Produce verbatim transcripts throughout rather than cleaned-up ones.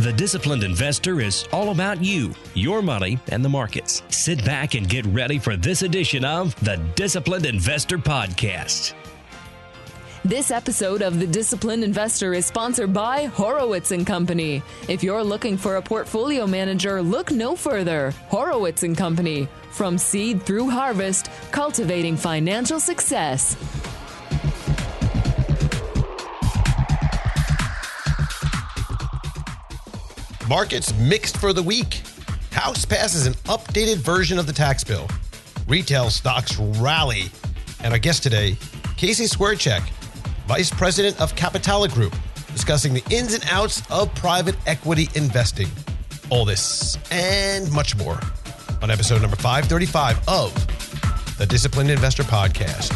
The Disciplined Investor is all about you, your money, and the markets. Sit back and get ready for this edition of the Disciplined Investor Podcast. This episode of The Disciplined Investor is sponsored by Horowitz and Company. If you're looking for a portfolio manager, look no further. Horowitz and Company. From seed through harvest, cultivating financial success. Markets mixed for the week. House passes an updated version of the tax bill. Retail stocks rally. And our guest today, Casey Squarecheck, Vice President of Capitala Group, discussing the ins and outs of private equity investing. All this and much more on episode number five thirty-five of the Disciplined Investor Podcast.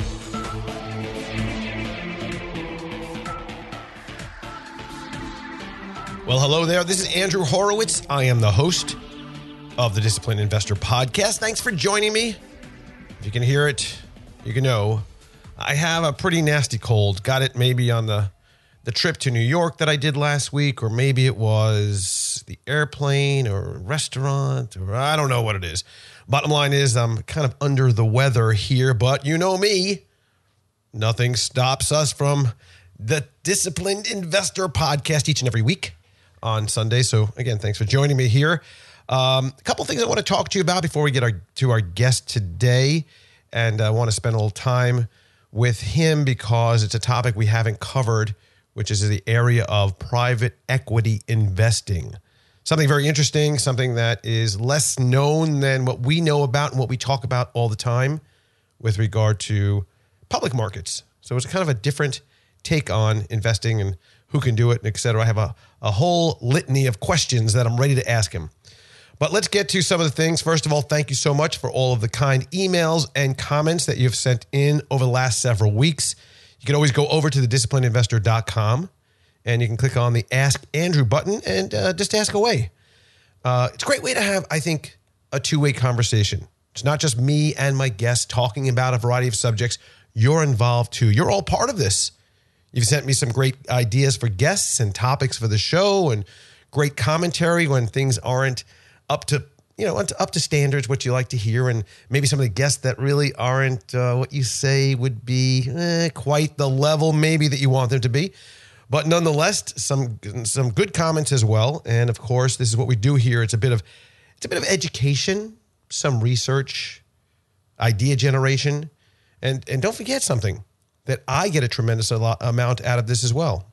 Well, hello there. This is Andrew Horowitz. I am the host of the Disciplined Investor Podcast. Thanks for joining me. If you can hear it, you can know I have a pretty nasty cold. Got it maybe on the, the trip to New York that I did last week, or maybe it was the airplane or restaurant, or I don't know what it is. Bottom line is I'm kind of under the weather here, but you know me. Nothing stops us from the Disciplined Investor Podcast each and every week on Sunday. So again, thanks for joining me here. Um, a couple things I want to talk to you about before we get our, to our guest today. And I want to spend a little time with him because it's a topic we haven't covered, which is the area of private equity investing. Something very interesting, something that is less known than what we know about and what we talk about all the time with regard to public markets. So it's kind of a different take on investing and who can do it, and et cetera. I have a, a whole litany of questions that I'm ready to ask him. But let's get to some of the things. First of all, thank you so much for all of the kind emails and comments that you've sent in over the last several weeks. You can always go over to the disciplined investor dot com and you can click on the Ask Andrew button and uh, just ask away. Uh, it's a great way to have, I think, a two-way conversation. It's not just me and my guests talking about a variety of subjects. You're involved too. You're all part of this. You've sent me some great ideas for guests and topics for the show and great commentary when things aren't up to, you know, up to standards, what you like to hear, and maybe some of the guests that really aren't uh, what you say would be eh, quite the level maybe that you want them to be. But nonetheless, some some good comments as well. And of course, this is what we do here. It's a bit of it's a bit of education, some research, idea generation, and and don't forget something, that I get a tremendous amount out of this as well.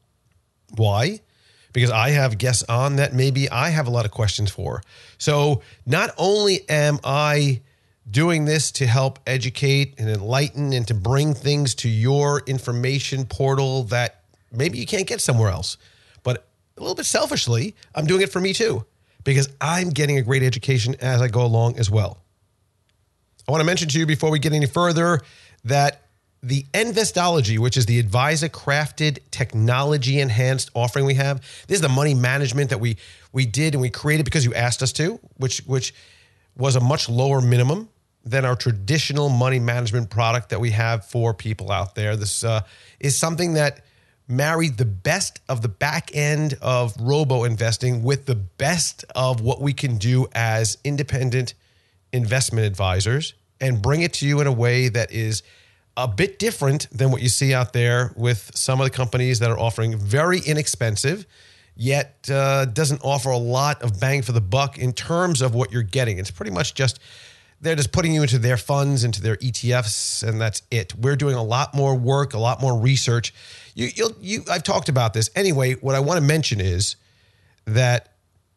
Why? Because I have guests on that maybe I have a lot of questions for. So not only am I doing this to help educate and enlighten and to bring things to your information portal that maybe you can't get somewhere else, but a little bit selfishly, I'm doing it for me too, because I'm getting a great education as I go along as well. I want to mention to you before we get any further that the Envestology, which is the advisor-crafted, technology-enhanced offering we have. This is the money management that we we did and we created because you asked us to, which which was a much lower minimum than our traditional money management product that we have for people out there. This uh, is something that married the best of the back end of robo-investing with the best of what we can do as independent investment advisors and bring it to you in a way that is a bit different than what you see out there with some of the companies that are offering very inexpensive, yet uh, doesn't offer a lot of bang for the buck in terms of what you're getting. It's pretty much just, they're just putting you into their funds, into their E T Fs, and that's it. We're doing a lot more work, a lot more research. You, you'll, you, I've talked about this. Anyway, what I want to mention is that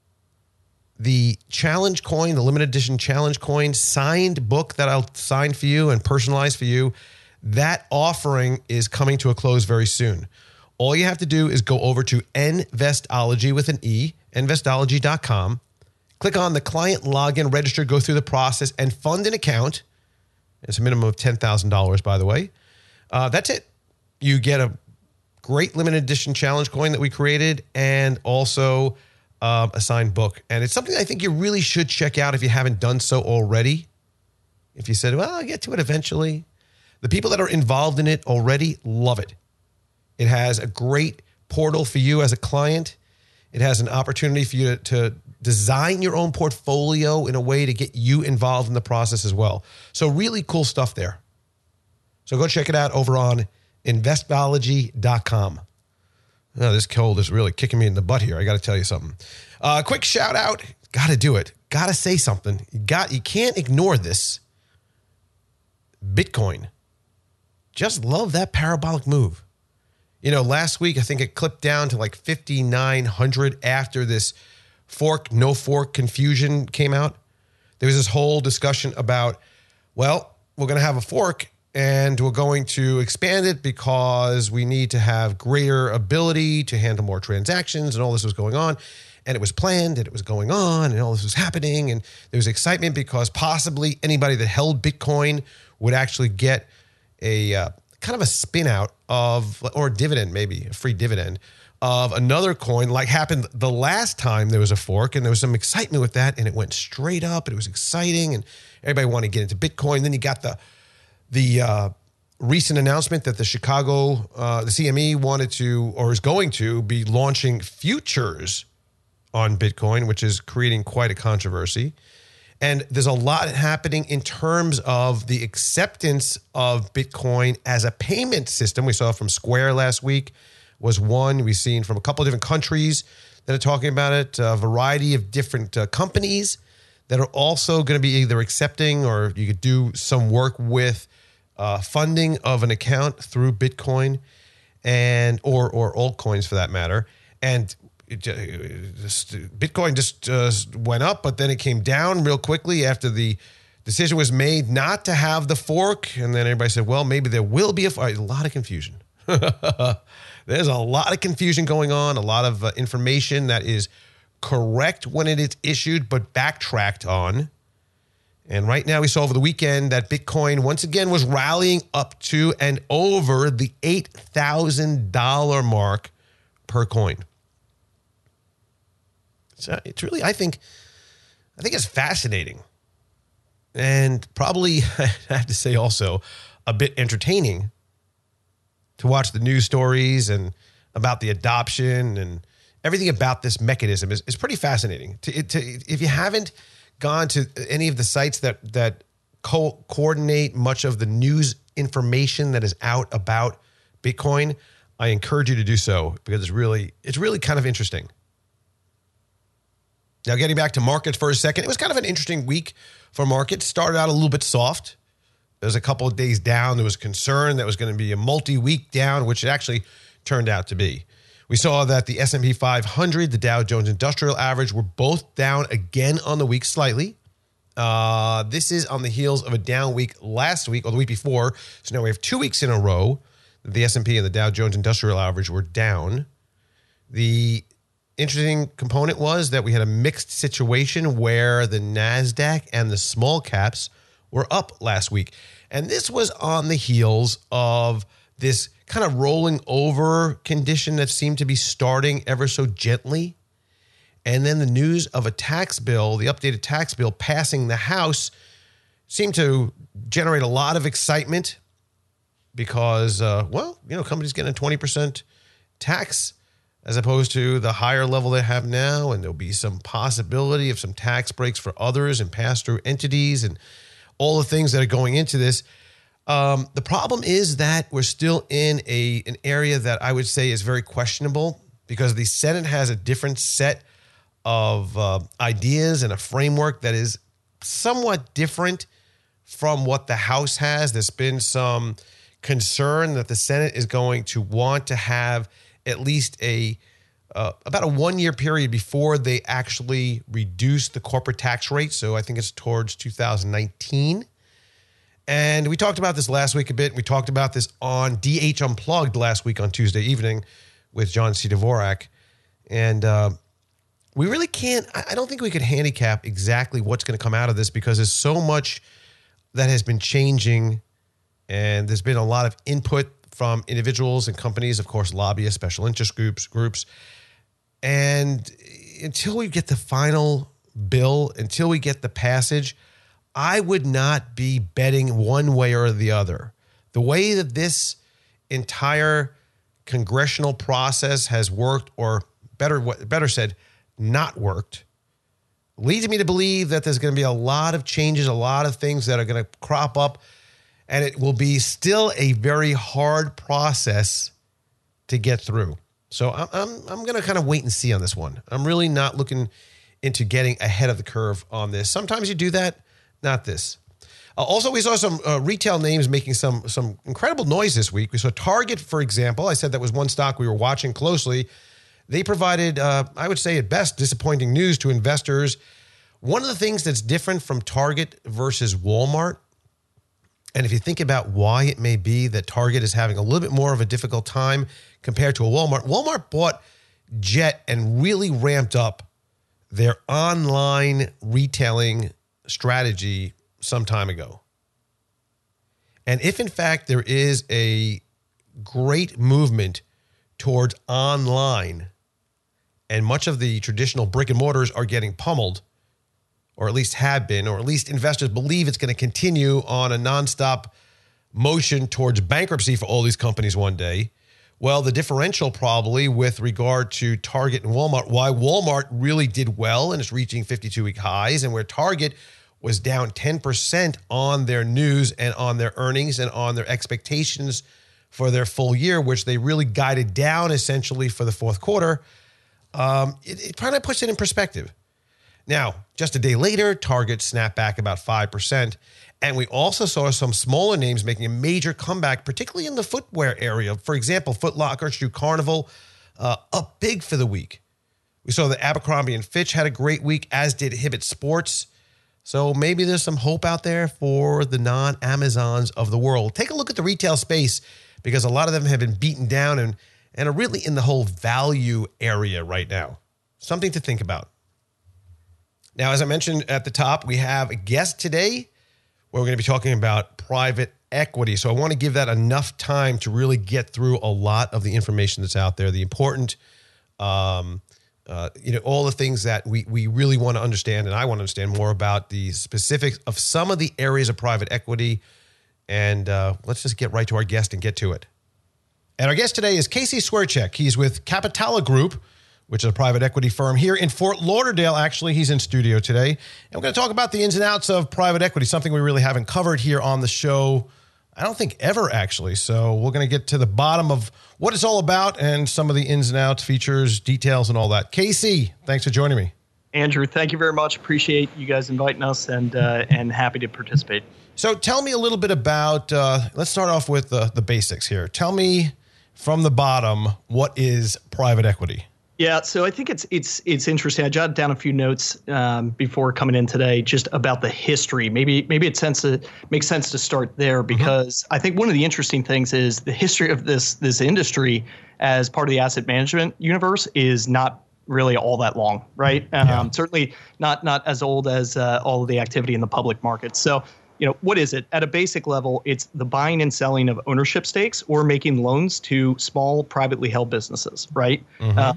the challenge coin, the limited edition challenge coin, signed book that I'll sign for you and personalize for you, that offering is coming to a close very soon. All you have to do is go over to Envestology with an E, Envestology dot com. Click on the client login, register, go through the process, and fund an account. It's a minimum of ten thousand dollars, by the way. Uh, that's it. You get a great limited edition challenge coin that we created and also um, a signed book. And it's something I think you really should check out if you haven't done so already. If you said, well, I'll get to it eventually. The people that are involved in it already love it. It has a great portal for you as a client. It has an opportunity for you to, to design your own portfolio in a way to get you involved in the process as well. So really cool stuff there. So go check it out over on investology dot com. Oh, this cold is really kicking me in the butt here. I got to tell you something. Uh, quick shout out. Got to do it. Got to say something. You got. You can't ignore this. Bitcoin. Just love that parabolic move. You know, last week, I think it clipped down to like fifty-nine hundred after this fork, no fork confusion came out. There was this whole discussion about, well, we're going to have a fork and we're going to expand it because we need to have greater ability to handle more transactions, and all this was going on. And it was planned and it was going on and all this was happening. And there was excitement because possibly anybody that held Bitcoin would actually get a uh, kind of a spin out of, or a dividend, maybe a free dividend of another coin, like happened the last time there was a fork. And there was some excitement with that, and it went straight up and it was exciting and everybody wanted to get into Bitcoin. Then you got the The uh, recent announcement that the Chicago, uh, the C M E wanted to, or is going to be launching futures on Bitcoin, which is creating quite a controversy. And there's a lot happening in terms of the acceptance of Bitcoin as a payment system. We saw from Square last week was one. We've seen from a couple of different countries that are talking about it, a variety of different uh, companies that are also going to be either accepting, or you could do some work with Uh, funding of an account through Bitcoin and or or altcoins for that matter. And it just, Bitcoin just uh, went up, but then it came down real quickly after the decision was made not to have the fork. And then everybody said, well, maybe there will be a, a lot of confusion. There's a lot of confusion going on, a lot of uh, information that is correct when it is issued, but backtracked on. And right now we saw over the weekend that Bitcoin once again was rallying up to and over the eight thousand dollars mark per coin. So it's really, I think, I think it's fascinating. And probably, I have to say also, a bit entertaining to watch the news stories and about the adoption and everything about this mechanism is, is pretty fascinating. To, to, if you haven't gone to any of the sites that that co- coordinate much of the news information that is out about Bitcoin, I encourage you to do so because it's really it's really kind of interesting. Now, getting back to markets for a second, it was kind of an interesting week for markets. Started out a little bit soft. There was a couple of days down. There was concern that was going to be a multi-week down, which it actually turned out to be. We saw that the S and P five hundred, the Dow Jones Industrial Average were both down again on the week slightly. Uh, this is on the heels of a down week last week or the week before. So now we have two weeks in a row that the S and P and the Dow Jones Industrial Average were down. The interesting component was that we had a mixed situation where the NASDAQ and the small caps were up last week. And this was on the heels of this kind of rolling over condition that seemed to be starting ever so gently. And then the news of a tax bill, the updated tax bill passing the House, seemed to generate a lot of excitement because, uh, well, you know, companies getting a twenty percent tax as opposed to the higher level they have now. And there'll be some possibility of some tax breaks for others and pass-through entities and all the things that are going into this. Um, the problem is that we're still in a an area that I would say is very questionable because the Senate has a different set of uh, ideas and a framework that is somewhat different from what the House has. There's been some concern that the Senate is going to want to have at least a uh, about a one-year period before they actually reduce the corporate tax rate. So I think it's towards two thousand nineteen. And we talked about this last week a bit. We talked about this on D H Unplugged last week on Tuesday evening with John C. Dvorak. And uh, we really can't, I don't think we could handicap exactly what's going to come out of this because there's so much that has been changing. And there's been a lot of input from individuals and companies, of course, lobbyists, special interest groups, groups. And until we get the final bill, until we get the passage, I would not be betting one way or the other. The way that this entire congressional process has worked, or better, better said, not worked, leads me to believe that there's going to be a lot of changes, a lot of things that are going to crop up, and it will be still a very hard process to get through. So I'm I'm, I'm going to kind of wait and see on this one. I'm really not looking into getting ahead of the curve on this. Sometimes you do that, not this. Uh, also, we saw some uh, retail names making some some incredible noise this week. We saw Target, for example. I said that was one stock we were watching closely. They provided, uh, I would say at best, disappointing news to investors. One of the things that's different from Target versus Walmart, and if you think about why it may be that Target is having a little bit more of a difficult time compared to a Walmart, Walmart bought Jet and really ramped up their online retailing strategy some time ago. And if in fact there is a great movement towards online and much of the traditional brick and mortars are getting pummeled, or at least have been, or at least investors believe it's going to continue on a nonstop motion towards bankruptcy for all these companies one day, well, the differential probably with regard to Target and Walmart, why Walmart really did well and is reaching fifty-two-week highs, and where Target was down ten percent on their news and on their earnings and on their expectations for their full year, which they really guided down essentially for the fourth quarter, um, it, it kind of puts it in perspective. Now, just a day later, Target snapped back about five percent. And we also saw some smaller names making a major comeback, particularly in the footwear area. For example, Foot Locker, Shoe Carnival, uh, up big for the week. We saw that Abercrombie and Fitch had a great week, as did Hibbett Sports. So maybe there's some hope out there for the non-Amazons of the world. Take a look at the retail space, because a lot of them have been beaten down and, and are really in the whole value area right now. Something to think about. Now, as I mentioned at the top, we have a guest today where we're going to be talking about private equity. So I want to give that enough time to really get through a lot of the information that's out there, the important, um, uh, you know, all the things that we we really want to understand, and I want to understand more about the specifics of some of the areas of private equity. And uh, let's just get right to our guest and get to it. And our guest today is Casey Swerchek. He's with Capitala Group, which is a private equity firm here in Fort Lauderdale. Actually, he's in studio today. And we're going to talk about the ins and outs of private equity, something we really haven't covered here on the show, I don't think ever, actually. So we're going to get to the bottom of what it's all about and some of the ins and outs, features, details, and all that. Casey, thanks for joining me. Andrew, thank you very much. Appreciate you guys inviting us, and uh, and happy to participate. So tell me a little bit about, uh, let's start off with the, the basics here. Tell me from the bottom, what is private equity? Yeah, so I think it's it's it's interesting. I jotted down a few notes um, before coming in today, just about the history. Maybe maybe it sense to, makes sense to start there, because mm-hmm. I think one of the interesting things is the history of this this industry as part of the asset management universe is not really all that long, right? Um, yeah. Certainly not not as old as uh, all of the activity in the public markets. So, you know, what is it? At a basic level, it's the buying and selling of ownership stakes or making loans to small privately held businesses, right? Mm-hmm. Uh,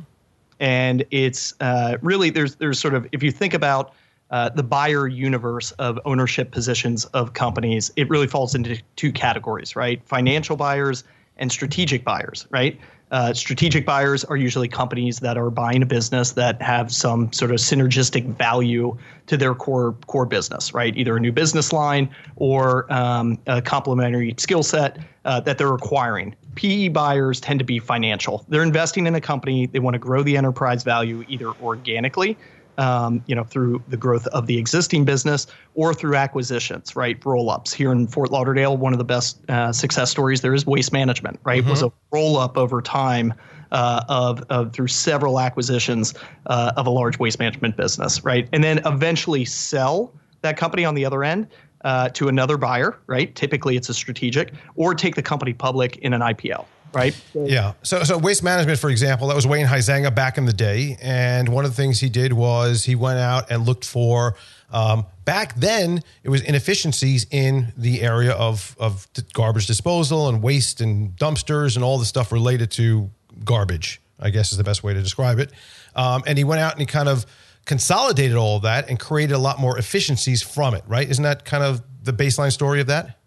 And it's uh, really there's there's sort of, if you think about uh, the buyer universe of ownership positions of companies, it really falls into two categories, right? Financial buyers and strategic buyers, right? Uh, strategic buyers are usually companies that are buying a business that have some sort of synergistic value to their core core business, right? Either a new business line or um, a complementary skill set uh, that they're acquiring. P E buyers tend to be financial. They're investing in a company. They want to grow the enterprise value either organically, um, you know, through the growth of the existing business, or through acquisitions, right? Roll-ups. Here in Fort Lauderdale, one of the best uh, success stories there is Waste Management, right? Mm-hmm. It was a roll-up over time uh, of, of through several acquisitions uh, of a large waste management business, right? And then eventually sell that company on the other end uh, to another buyer, right? Typically it's a strategic, or take the company public in an I P O. Right. Yeah. So, so Waste Management, for example, that was Wayne Huizenga back in the day. And one of the things he did was he went out and looked for, um, back then it was inefficiencies in the area of, of garbage disposal and waste and dumpsters and all the stuff related to garbage, I guess is the best way to describe it. Um, and he went out and he kind of consolidated all of that and created a lot more efficiencies from it. Right. Isn't that kind of the baseline story of that?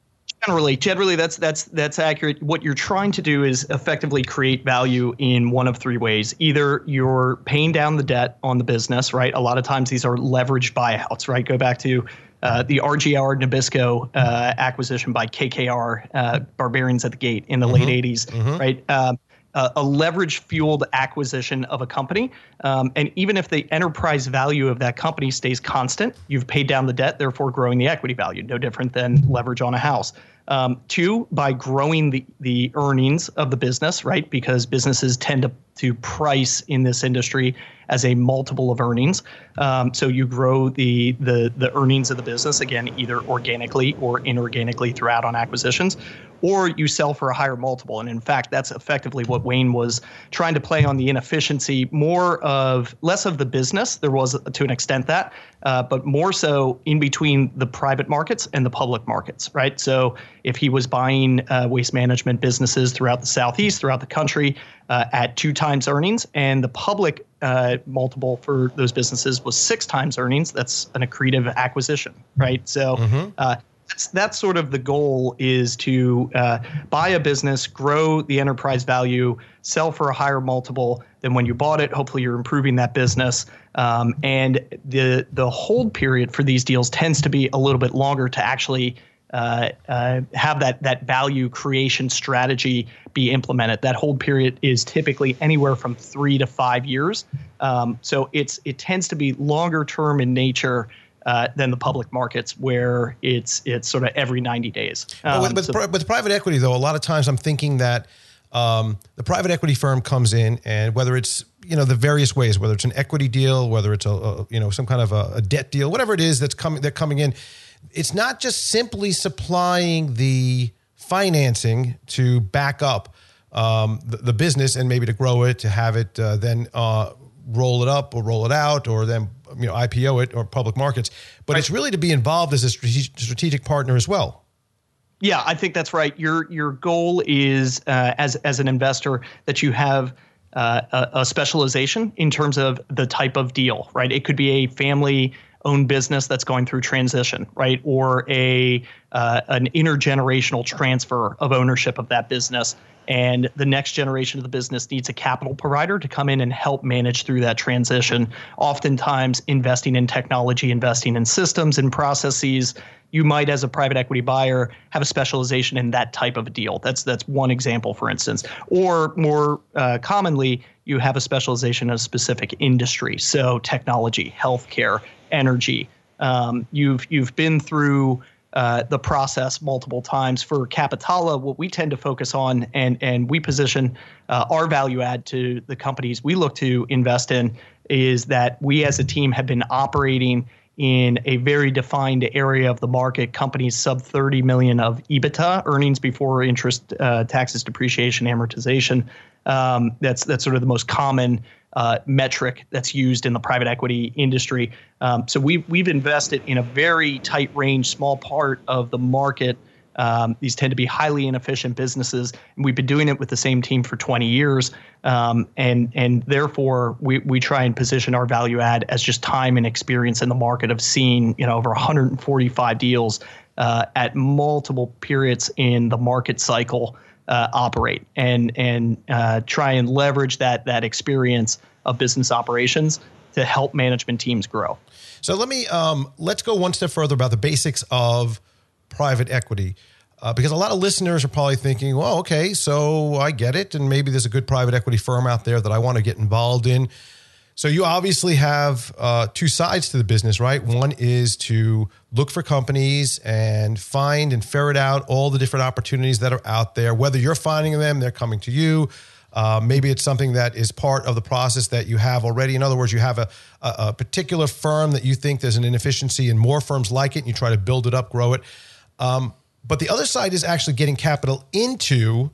Generally, generally, that's that's that's accurate. What you're trying to do is effectively create value in one of three ways. Either you're paying down the debt on the business, right? A lot of times these are leveraged buyouts, right? Go back to uh, the R G R Nabisco uh, acquisition by K K R, uh, Barbarians at the Gate in the mm-hmm. late eighties, mm-hmm. right? Um, Uh, a leverage-fueled acquisition of a company. Um, and even if the enterprise value of that company stays constant, you've paid down the debt, therefore growing the equity value, no different than leverage on a house. Um, two, by growing the, the earnings of the business, right? Because businesses tend to, to price in this industry as a multiple of earnings. Um, so you grow the, the, the earnings of the business, again, either organically or inorganically through add-on acquisitions, or you sell for a higher multiple. And in fact, that's effectively what Wayne was trying to play on, the inefficiency, more of less of the business. There was to an extent that, uh, but more so in between the private markets and the public markets, right? So if he was buying uh, waste management businesses throughout the Southeast, throughout the country uh, at two times earnings, and the public uh, multiple for those businesses was six times earnings, that's an accretive acquisition, right? So mm-hmm. uh, That's, that's sort of the goal, is to uh, buy a business, grow the enterprise value, sell for a higher multiple than when you bought it. Hopefully you're improving that business. Um, and the the hold period for these deals tends to be a little bit longer to actually uh, uh, have that, that value creation strategy be implemented. That hold period is typically anywhere from three to five years. Um, so it's it tends to be longer term in nature Uh, than the public markets, where it's it's sort of every ninety days. Um, with, with, so, with private equity, though, a lot of times I'm thinking that um, the private equity firm comes in, and whether it's, you know, the various ways, whether it's an equity deal, whether it's a, a you know some kind of a, a debt deal, whatever it is that's coming they're coming in, it's not just simply supplying the financing to back up um, the, the business and maybe to grow it, to have it uh, then uh, roll it up or roll it out, or then, you know, I P O it, or public markets, but right. It's really to be involved as a strategic, strategic partner as well. Yeah, I think that's right. Your your goal is uh, as as an investor that you have uh, a, a specialization in terms of the type of deal, right? It could be a family-owned business that's going through transition, right, or a uh, an intergenerational transfer of ownership of that business. And the next generation of the business needs a capital provider to come in and help manage through that transition. Oftentimes investing in technology, investing in systems and processes. You might, as a private equity buyer, have a specialization in that type of a deal. That's that's one example, for instance. Or more uh, commonly, you have a specialization in a specific industry. So technology, healthcare, energy. Um, you've you've been through Uh, the process multiple times. For Capitala, what we tend to focus on, and and we position uh, our value add to the companies we look to invest in, is that we as a team have been operating in a very defined area of the market. Companies sub thirty million of EBITDA, earnings before interest, uh, taxes, depreciation, amortization. Um, that's that's sort of the most common uh, metric that's used in the private equity industry. Um, so we've we've invested in a very tight range, small part of the market. Um, these tend to be highly inefficient businesses, and we've been doing it with the same team for twenty years. Um, and and therefore, we we try and position our value add as just time and experience in the market of seeing, you know, over one hundred forty-five deals uh, at multiple periods in the market cycle uh, operate, and and uh, try and leverage that that experience of business operations to help management teams grow. So let me um, let's go one step further about the basics of private equity, uh, because a lot of listeners are probably thinking, well, okay, so I get it, and maybe there's a good private equity firm out there that I want to get involved in. So you obviously have uh, two sides to the business, right? One is to look for companies and find and ferret out all the different opportunities that are out there, whether you're finding them, they're coming to you. Uh, maybe it's something that is part of the process that you have already. In other words, you have a, a, a particular firm that you think there's an inefficiency and more firms like it, and you try to build it up, grow it. Um, but the other side is actually getting capital into,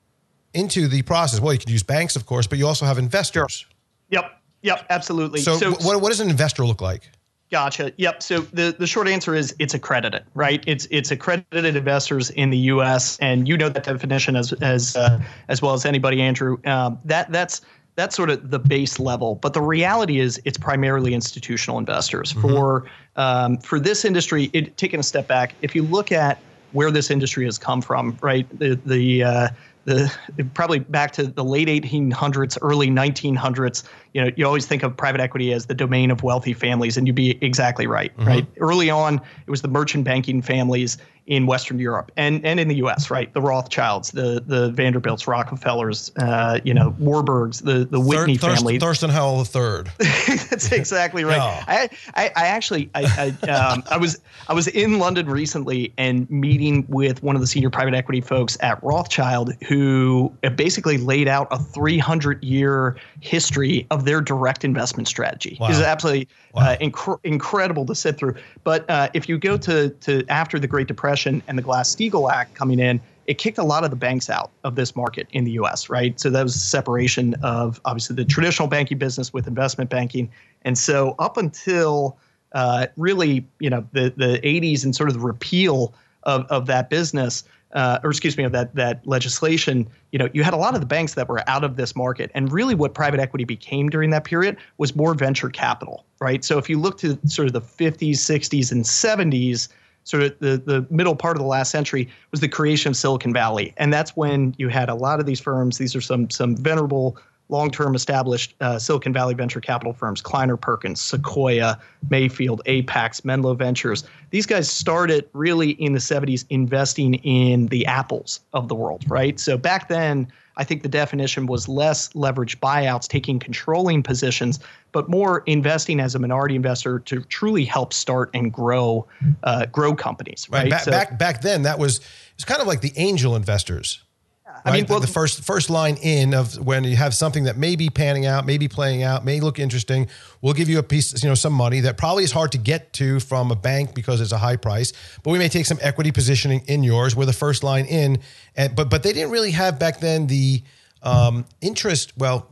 into the process. Well, you can use banks, of course, but you also have investors. Sure. Yep. Yep. Absolutely. So, so what, what does an investor look like? Gotcha. Yep. So the, the short answer is it's accredited, right? It's it's accredited investors in the U S, and you know that definition as as uh, as well as anybody, Andrew. Um, that that's that's sort of the base level. But the reality is it's primarily institutional investors. Mm-hmm. For um, for this industry, it, taking a step back, if you look at where this industry has come from, right? The the uh, the probably back to the late eighteen hundreds, early nineteen hundreds. You know, you always think of private equity as the domain of wealthy families, and you'd be exactly right, mm-hmm. right? Early on, it was the merchant banking families in Western Europe and, and in the U S, right? The Rothschilds, the the Vanderbilts, Rockefellers, uh, you know, Warburgs, the the Whitney Thur- family. Thurston Howell the third. That's exactly right. Yeah. I, I I actually I I, um, I was I was in London recently and meeting with one of the senior private equity folks at Rothschild, who basically laid out a three hundred year history of their direct investment strategy. Wow. It is absolutely wow. uh, inc- incredible to sit through. But uh, if you go to to after the Great Depression and the Glass-Steagall Act coming in, it kicked a lot of the banks out of this market in the U S, right? So that was a separation of obviously the traditional banking business with investment banking. And so up until uh, really, you know, the, the eighties and sort of the repeal of, of that business, uh, or excuse me, of that that legislation, you know, you had a lot of the banks that were out of this market. And really what private equity became during that period was more venture capital, right? So if you look to sort of the fifties, sixties, and seventies, sort of the, the middle part of the last century was the creation of Silicon Valley. And that's when you had a lot of these firms. These are some some venerable, long-term established uh, Silicon Valley venture capital firms, Kleiner Perkins, Sequoia, Mayfield, Apax, Menlo Ventures. These guys started really in the seventies investing in the Apples of the world, right? So back then, I think the definition was less leveraged buyouts, taking controlling positions, but more investing as a minority investor to truly help start and grow uh, grow companies. Right. right. Back, so, back back then, that was it was kind of like the angel investors. I right? mean, well, the, the first first line in of when you have something that may be panning out, may be playing out, may look interesting. We'll give you a piece, you know, some money that probably is hard to get to from a bank because it's a high price, but we may take some equity positioning in yours. We're the first line in, and but but they didn't really have back then the um, interest. Well,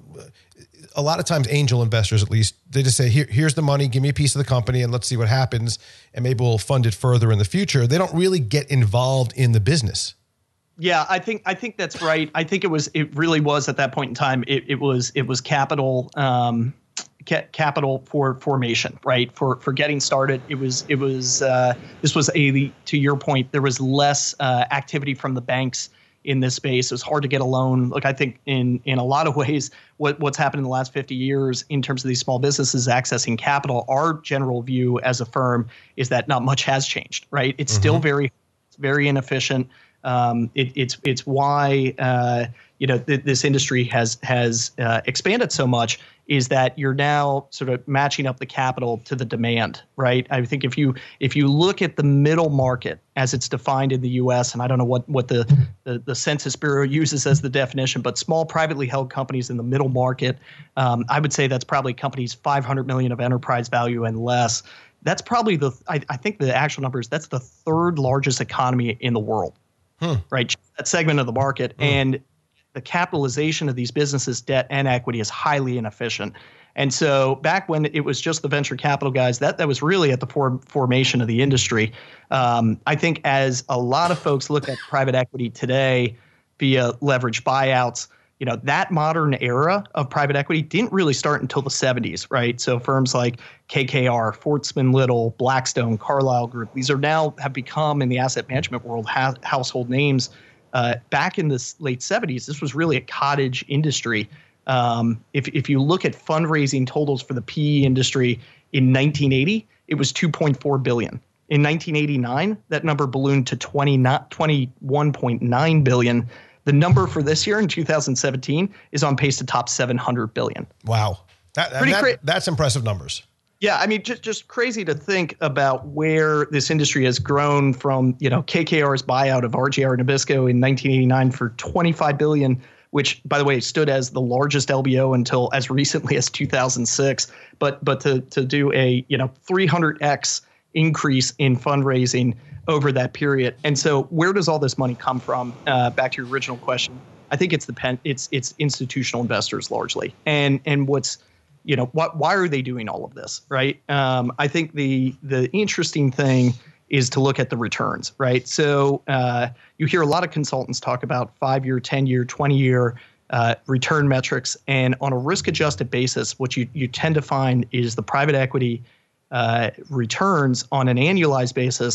a lot of times angel investors, at least, they just say, Here, here's the money, give me a piece of the company, and let's see what happens, and maybe we'll fund it further in the future. They don't really get involved in the business. Yeah, I think I think that's right. I think it was it really was at that point in time. It, it was it was capital um, ca- capital for formation, right? For for getting started. It was it was uh, this was a to your point. There was less uh, activity from the banks in this space. It was hard to get a loan. Look, I think in in a lot of ways, what what's happened in the last fifty years in terms of these small businesses accessing capital, our general view as a firm is that not much has changed, right? It's mm-hmm. still very it's very inefficient. Um, it, it's it's why uh, you know th- this industry has has uh, expanded so much, is that you're now sort of matching up the capital to the demand, right? I think if you if you look at the middle market as it's defined in the U S, and I don't know what what the the, the Census Bureau uses as the definition, but small privately held companies in the middle market, um, I would say that's probably companies five hundred million of enterprise value and less. That's probably the I, I think the actual numbers. That's the third largest economy in the world. Hmm. Right, that segment of the market, hmm. and the capitalization of these businesses, debt and equity, is highly inefficient. And so back when it was just the venture capital guys, that that was really at the form, formation of the industry. Um, I think as a lot of folks look at private equity today via leverage buyouts, you know, that modern era of private equity didn't really start until the seventies, right? So firms like K K R, Fortsman Little, Blackstone, Carlyle Group, these are now have become in the asset management world ha- household names. Uh, back in the late seventies, this was really a cottage industry. Um, if if you look at fundraising totals for the P E industry in nineteen eighty, it was two point four billion dollars. In nineteen eighty-nine, that number ballooned to twenty-one point nine billion dollars. The number for this year in two thousand seventeen is on pace to top seven hundred billion dollars. Wow. That, Pretty that, cra- that's impressive numbers. Yeah, I mean, just just crazy to think about where this industry has grown from, you know, K K R's buyout of R J R Nabisco in nineteen eighty-nine for twenty-five billion dollars, which, by the way, stood as the largest L B O until as recently as two thousand six. But but to to do a, you know, three hundred x increase in fundraising over that period. And so where does all this money come from? Uh, back to your original question. I think it's the pen, it's it's institutional investors largely. And and what's, you know, what why are they doing all of this, right? Um, I think the the interesting thing is to look at the returns, right? So uh, you hear a lot of consultants talk about five-year, ten-year, twenty-year uh, return metrics. And on a risk-adjusted basis, what you, you tend to find is the private equity uh, returns on an annualized basis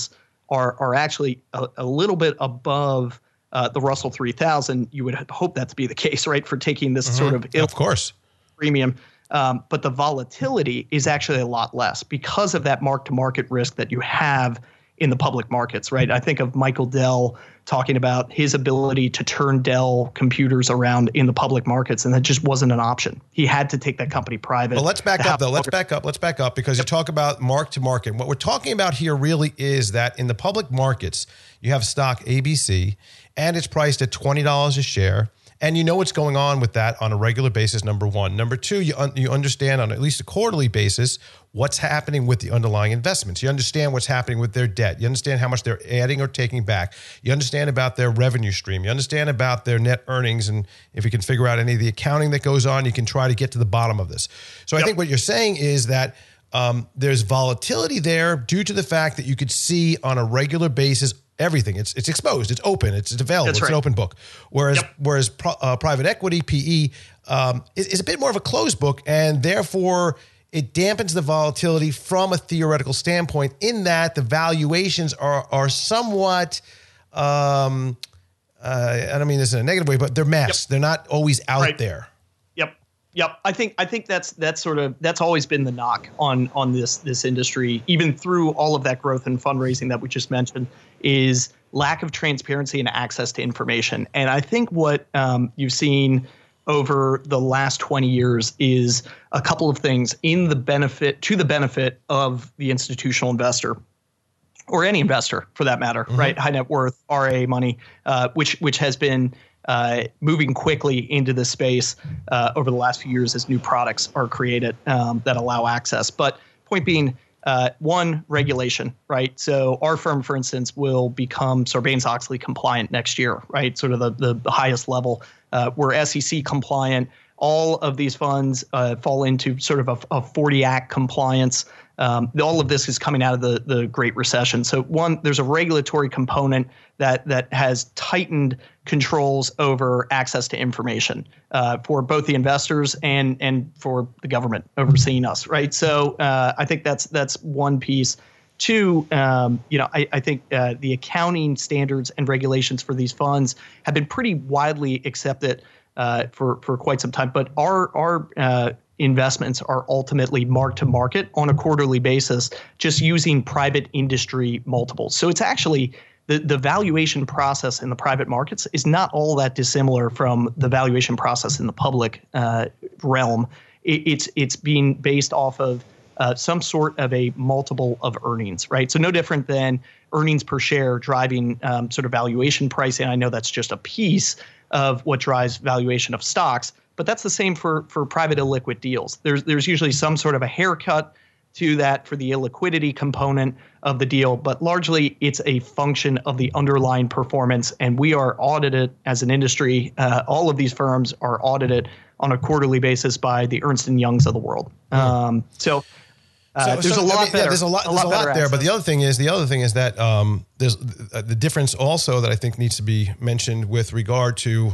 are are actually a, a little bit above uh, the Russell three thousand. You would hope that to be the case, right, for taking this mm-hmm. sort of of course premium. Um, but the volatility is actually a lot less because of that mark-to-market risk that you have in the public markets, right? I think of Michael Dell talking about his ability to turn Dell computers around in the public markets, and that just wasn't an option. He had to take that company private. Well, let's back up, though. Let's back up. Let's back up because yep. you talk about mark-to-market. What we're talking about here really is that in the public markets, you have stock A B C, and it's priced at twenty dollars a share. And you know what's going on with that on a regular basis, number one. Number two, you un- you understand on at least a quarterly basis what's happening with the underlying investments. You understand what's happening with their debt. You understand how much they're adding or taking back. You understand about their revenue stream. You understand about their net earnings. And if you can figure out any of the accounting that goes on, you can try to get to the bottom of this. So yep. I think what you're saying is that um, there's volatility there due to the fact that you could see on a regular basis everything. It's it's exposed. It's open. It's available. That's it's right. an open book. Whereas yep. whereas pro, uh, private equity, P E, um, is, is a bit more of a closed book, and therefore it dampens the volatility from a theoretical standpoint in that the valuations are are somewhat, um, uh, I don't mean this in a negative way, but they're masked. Yep. They're not always out right. there. Yep. Yep. I think I think that's that's sort of that's always been the knock on on this this industry, even through all of that growth and fundraising that we just mentioned, is lack of transparency and access to information. And I think what um, you've seen over the last twenty years is a couple of things in the benefit to the benefit of the institutional investor, or any investor for that matter, mm-hmm. right? High net worth, R I A money, uh, which which has been uh, moving quickly into this space uh, over the last few years as new products are created um, that allow access. But point being, Uh, one, regulation, right? So our firm, for instance, will become Sarbanes-Oxley compliant next year, right? Sort of the, the, the highest level. Uh, we're S E C compliant. All of these funds uh, fall into sort of a, a forty Act compliance. Um, all of this is coming out of the, the Great Recession. So one, there's a regulatory component that that has tightened controls over access to information uh, for both the investors and and for the government overseeing us, right? So uh, I think that's that's one piece. Two, um, you know, I, I think uh, the accounting standards and regulations for these funds have been pretty widely accepted uh, for for quite some time. But our our uh, investments are ultimately marked to market on a quarterly basis, just using private industry multiples. So it's actually the, the valuation process in the private markets is not all that dissimilar from the valuation process in the public uh, realm. It, it's it's being based off of uh, some sort of a multiple of earnings, right? So no different than earnings per share driving um, sort of valuation pricing. I know that's just a piece of what drives valuation of stocks, but that's the same for for private illiquid deals. There's there's usually some sort of a haircut to that for the illiquidity component of the deal, but largely it's a function of the underlying performance. And we are audited as an industry. Uh, all of these firms are audited on a quarterly basis by the Ernst and Youngs of the world. Um, so, uh, so there's so, a lot I mean, better. Yeah, there's a lot, a lot, there's a lot there. But the other thing is the other thing is that um, there's uh, the difference also that I think needs to be mentioned with regard to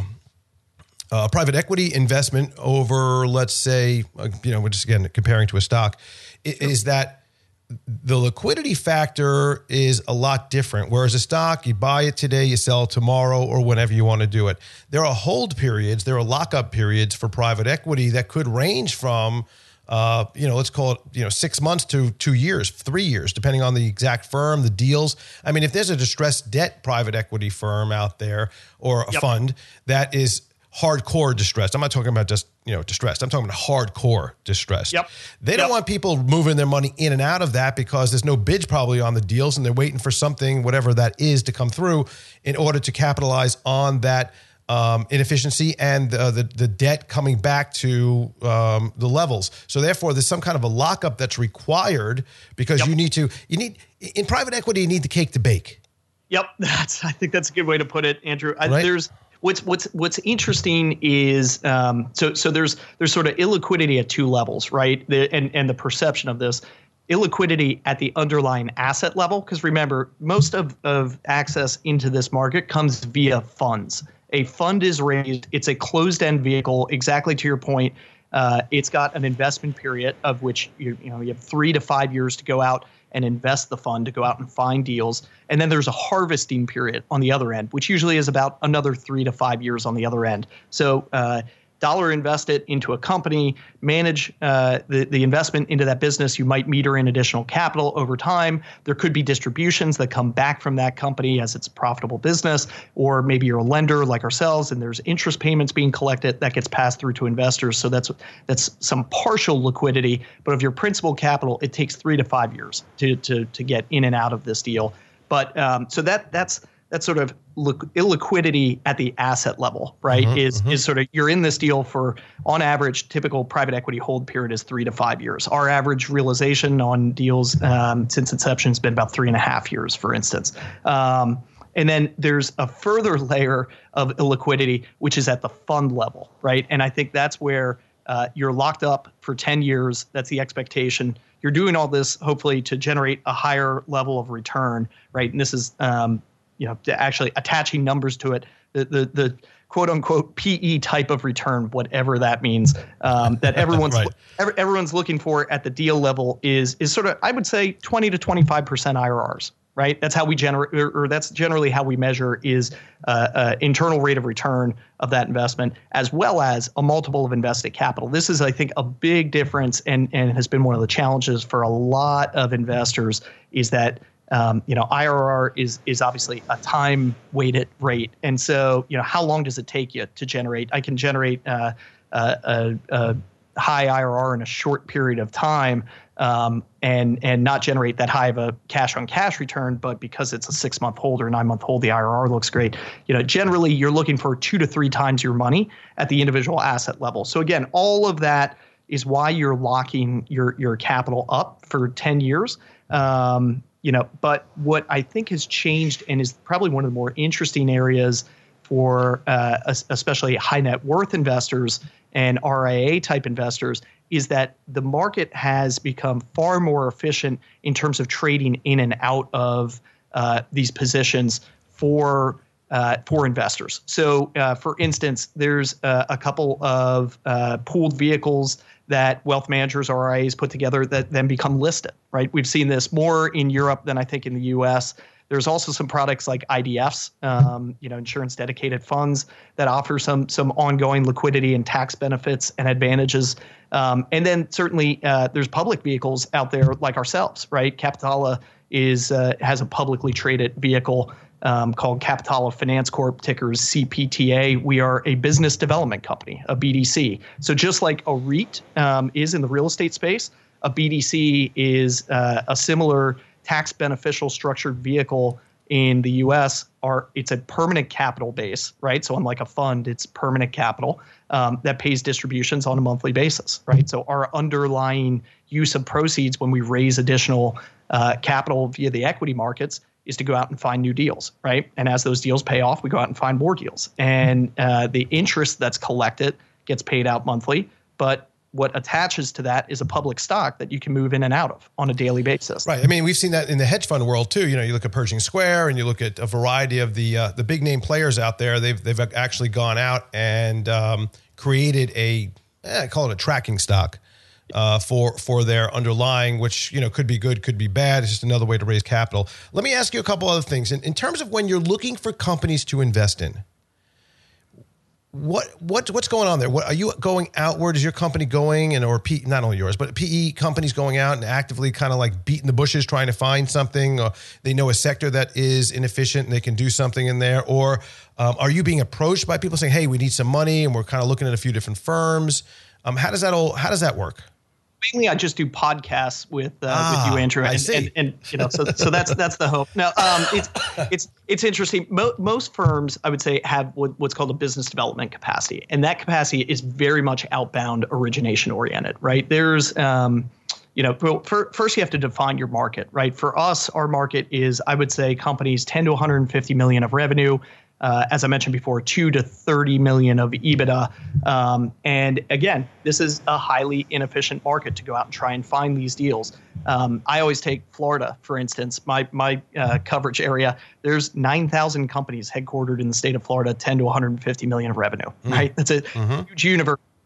Uh, private equity investment over, let's say, uh, you know, we're just again comparing to a stock, sure. is that the liquidity factor is a lot different. Whereas a stock, you buy it today, you sell it tomorrow, or whenever you want to do it. There are hold periods, there are lockup periods for private equity that could range from, uh, you know, let's call it, you know, six months to two years, three years, depending on the exact firm, the deals. I mean, if there's a distressed debt private equity firm out there or a yep. fund that is hardcore distressed. I'm not talking about just, you know, distressed. I'm talking about hardcore distressed. Yep. They don't yep. want people moving their money in and out of that because there's no bids probably on the deals and they're waiting for something, whatever that is, to come through in order to capitalize on that um, inefficiency and uh, the, the debt coming back to um, the levels. So therefore, there's some kind of a lockup that's required because yep. you need to, you need, in private equity, you need the cake to bake. Yep. That's, I think that's a good way to put it, Andrew. I, right? There's, What's what's what's interesting is um, so so there's there's sort of illiquidity at two levels, right? The, and and the perception of this illiquidity at the underlying asset level, because remember, most of of access into this market comes via funds. A fund is raised; it's a closed-end vehicle. Exactly to your point, Uh, it's got an investment period of which you, you know you have three to five years to go out and invest the fund, to go out and find deals. And then there's a harvesting period on the other end, which usually is about another three to five years on the other end. So uh, dollar invested into a company, manage uh, the, the investment into that business. You might meter in additional capital over time. There could be distributions that come back from that company as it's a profitable business, or maybe you're a lender like ourselves and there's interest payments being collected that gets passed through to investors. So that's that's some partial liquidity. But of your principal capital, it takes three to five years to to to get in and out of this deal. But um, so that that's that's sort of illiquidity at the asset level, right? Mm-hmm, is mm-hmm. is sort of you're in this deal for, on average, typical private equity hold period is three to five years. Our average realization on deals um, since inception has been about three and a half years, for instance. Um, and then there's a further layer of illiquidity, which is at the fund level, right? And I think that's where uh, you're locked up for ten years. That's the expectation. You're doing all this hopefully to generate a higher level of return, right? And this is um, you know, actually attaching numbers to it, the the, the quote unquote P E type of return, whatever that means, um, that everyone's right. every, everyone's looking for at the deal level is is sort of, I would say, twenty to twenty-five percent I R Rs, right? That's how we generate, or, or that's generally how we measure is uh, uh, internal rate of return of that investment, as well as a multiple of invested capital. This is, I think, a big difference, and and has been one of the challenges for a lot of investors, is that Um, you know, I R R is is obviously a time-weighted rate, and so you know, how long does it take you to generate? I can generate uh, a, a, a high I R R in a short period of time, um, and and not generate that high of a cash-on-cash return. But because it's a six-month hold or nine-month hold, the I R R looks great. You know, generally you're looking for two to three times your money at the individual asset level. So again, all of that is why you're locking your your capital up for ten years. Um, You know, but what I think has changed, and is probably one of the more interesting areas for uh, especially high net worth investors and R I A type investors, is that the market has become far more efficient in terms of trading in and out of uh, these positions for uh, for investors. So, uh, for instance, there's uh, a couple of uh, pooled vehicles that wealth managers, R I As, put together that then become listed, right? We've seen this more in Europe than I think in the U S. There's also some products like I D Fs, um, you know, insurance dedicated funds, that offer some some ongoing liquidity and tax benefits and advantages. Um, and then certainly uh, there's public vehicles out there like ourselves, right? Capitala is uh, has a publicly traded vehicle Um, called Capitala Finance Corp, tickers C P T A. We are a business development company, a B D C. So just like a REIT um, is in the real estate space, a B D C is uh, a similar tax beneficial structured vehicle in the U S. Our, it's a permanent capital base, right? So unlike a fund, it's permanent capital um, that pays distributions on a monthly basis, right? So our underlying use of proceeds when we raise additional uh, capital via the equity markets is to go out and find new deals, right? And as those deals pay off, we go out and find more deals. And uh, the interest that's collected gets paid out monthly. But what attaches to that is a public stock that you can move in and out of on a daily basis. Right. I mean, we've seen that in the hedge fund world too. You know, you look at Pershing Square and you look at a variety of the uh, the big name players out there. They've they've actually gone out and um, created a eh, I call it a tracking stock. Uh, for for their underlying, which, you know, could be good, could be bad. It's just another way to raise capital. Let me ask you a couple other things. In, in terms of when you're looking for companies to invest in, what what what's going on there? What, are you going outward? Is your company going, and or P, not only yours, but P E companies going out and actively kind of like beating the bushes trying to find something? Or they know a sector that is inefficient and they can do something in there? Or um, are you being approached by people saying, "Hey, we need some money," and we're kind of looking at a few different firms? Um, how does that all? How does that work? Mainly, I just do podcasts with uh, ah, with you, Andrew, I and, see. and and you know, so so that's that's the hope. Now, um, it's it's it's interesting. Mo- most firms, I would say, have what, what's called a business development capacity, and that capacity is very much outbound origination oriented, right? There's um, you know, for, first you have to define your market, right? For us, our market is, I would say, companies ten to one hundred fifty million of revenue. Uh, as I mentioned before, two to thirty million of EBITDA. Um, and again, this is a highly inefficient market to go out and try and find these deals. Um, I always take Florida, for instance, my my uh, coverage area. There's nine thousand companies headquartered in the state of Florida, ten to one hundred fifty million of revenue, mm-hmm. right? That's a mm-hmm. huge universe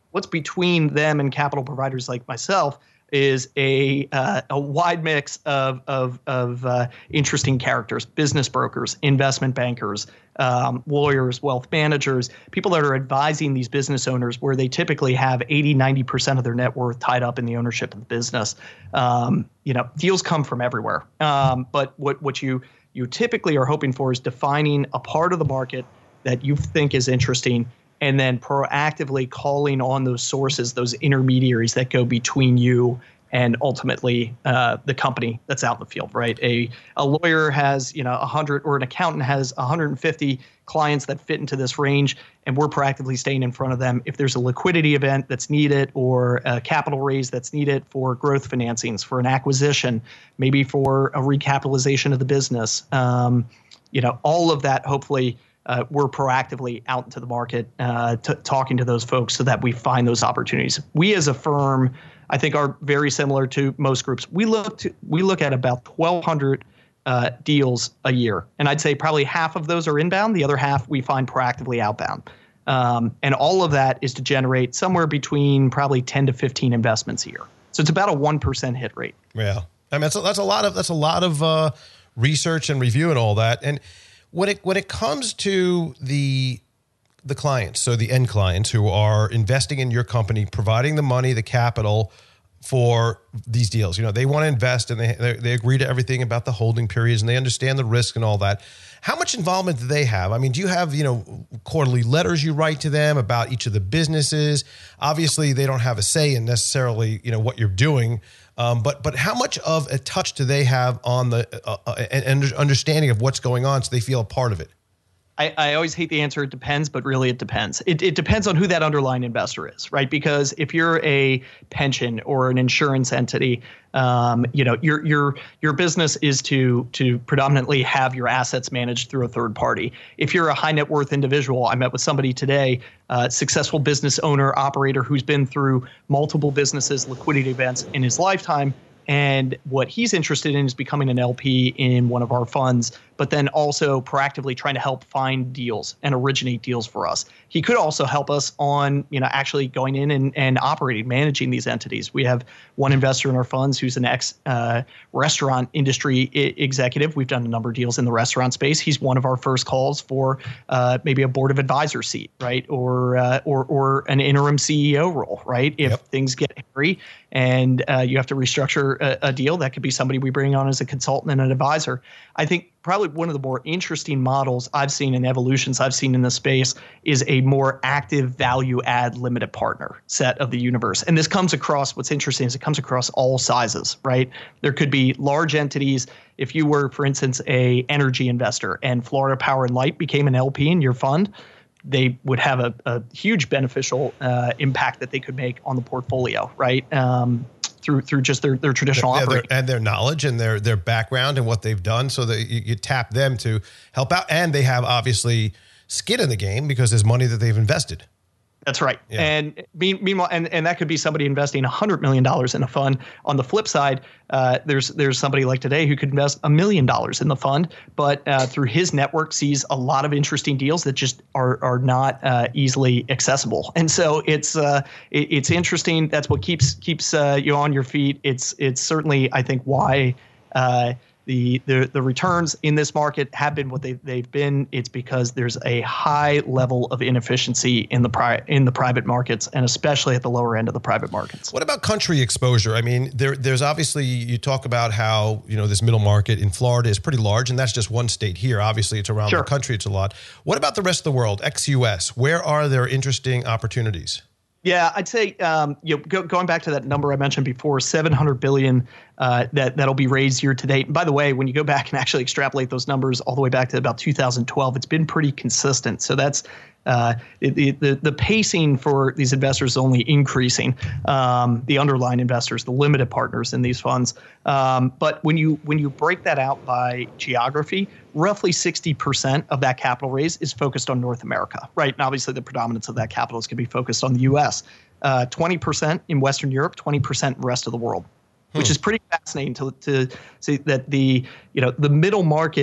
what's between them and capital providers like myself is a uh, a wide mix of of of uh, interesting characters: business brokers, investment bankers, um, lawyers, wealth managers, people that are advising these business owners where they typically have eighty, ninety percent of their net worth tied up in the ownership of the business. Um, you know, deals come from everywhere. Um, but what what you you typically are hoping for is defining a part of the market that you think is interesting, and then proactively calling on those sources, those intermediaries that go between you and ultimately uh, the company that's out in the field, right? A a lawyer has, you know, one hundred, or an accountant has one hundred fifty clients that fit into this range, and we're proactively staying in front of them. If there's a liquidity event that's needed, or a capital raise that's needed for growth financings, for an acquisition, maybe for a recapitalization of the business, um, you know, all of that, hopefully, Uh, we're proactively out into the market uh, t- talking to those folks so that we find those opportunities. We as a firm, I think, are very similar to most groups. We look to, we look at about twelve hundred uh, deals a year, and I'd say probably half of those are inbound. The other half we find proactively outbound, um, and all of that is to generate somewhere between probably ten to fifteen investments a year. So it's about a one percent hit rate. Yeah, I mean that's a, that's a lot of that's a lot of uh, research and review and all that. And When it when it comes to the the clients, so the end clients who are investing in your company, providing the money, the capital for these deals, you know, they want to invest and they they, they agree to everything about the holding periods and they understand the risk and all that. How much involvement do they have? I mean, do you have, you know, quarterly letters you write to them about each of the businesses? Obviously, they don't have a say in necessarily, you know, what you're doing. Um, but but how much of a touch do they have on the uh, uh, and understanding of what's going on so they feel a part of it? I, I always hate the answer, it depends, but really it depends. It, it depends on who that underlying investor is, right? Because if you're a pension or an insurance entity, um, you know, your your your business is to to predominantly have your assets managed through a third party. If you're a high net worth individual, I met with somebody today, uh, successful business owner, operator who's been through multiple businesses, liquidity events in his lifetime. And what he's interested in is becoming an L P in one of our funds, but then also proactively trying to help find deals and originate deals for us. He could also help us on, you know, actually going in and, and operating, managing these entities. We have one investor in our funds who's an ex uh, restaurant industry I- executive. We've done a number of deals in the restaurant space. He's one of our first calls for uh, maybe a board of advisor seat, right? Or, uh, or, or an interim C E O role, right? If Yep. things get hairy and uh, you have to restructure a, a deal, that could be somebody we bring on as a consultant and an advisor. I think probably one of the more interesting models I've seen and evolutions I've seen in this space is a more active value add limited partner set of the universe. And this comes across, what's interesting is it comes across all sizes, right? There could be large entities. If you were, for instance, a energy investor and Florida Power and Light became an L P in your fund, they would have a, a huge beneficial uh, impact that they could make on the portfolio, right? Um, through through just their, their traditional Yeah, operating. their, and their knowledge and their their background and what they've done, so that you, you tap them to help out, and they have obviously skin in the game because there's money that they've invested. That's right. Yeah. And mean, meanwhile, and, and that could be somebody investing one hundred million dollars in a fund. On the flip side, uh, there's there's somebody like today who could invest a million dollars in the fund, but uh, through his network sees a lot of interesting deals that just are are not uh, easily accessible. And so it's uh, it, it's interesting. That's what keeps keeps uh, you on your feet. It's it's certainly, I think, why uh, The, the the returns in this market have been what they they've been. It's because there's a high level of inefficiency in the pri- in the private markets, and especially at the lower end of the private markets. What about country exposure? I mean, there there's obviously, you talk about how, you know, this middle market in Florida is pretty large, and that's just one state here. Obviously, it's around Sure. the country. It's a lot. What about the rest of the world, ex-U S? Where are there interesting opportunities? Yeah, I'd say um, you know, go, going back to that number I mentioned before, seven hundred billion uh, that that'll be raised year to date. And by the way, when you go back and actually extrapolate those numbers all the way back to about two thousand twelve, it's been pretty consistent. So that's uh, the, the the pacing for these investors is only increasing. Um, the underlying investors, the limited partners in these funds. Um, but when you when you break that out by geography, roughly sixty percent of that capital raise is focused on North America, right? And obviously the predominance of that capital is going to be focused on the U S. Uh, twenty percent in Western Europe, twenty percent in the rest of the world, which hmm. is pretty fascinating to to see that the you know the middle market